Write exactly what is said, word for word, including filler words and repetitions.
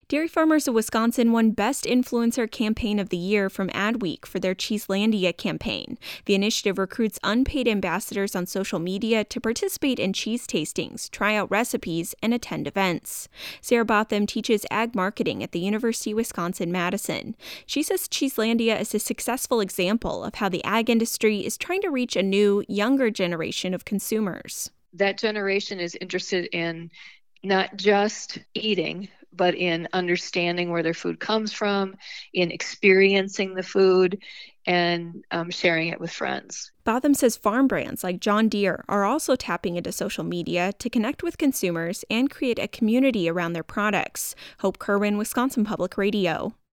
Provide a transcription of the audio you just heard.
Dairy Farmers of Wisconsin won Best Influencer Campaign of the Year from Adweek for their Cheeselandia campaign. The initiative recruits unpaid ambassadors on social media to participate in cheese tastings, try out recipes, and attend events. Sarah Botham teaches ag marketing at the University of Wisconsin-Madison. She says Cheeselandia is a successful example of how the ag industry is trying to reach a new, younger generation of consumers. That generation is interested in not just eating, but in understanding where their food comes from, in experiencing the food, and um, sharing it with friends. Botham says farm brands like John Deere are also tapping into social media to connect with consumers and create a community around their products. Hope Kerwin, Wisconsin Public Radio.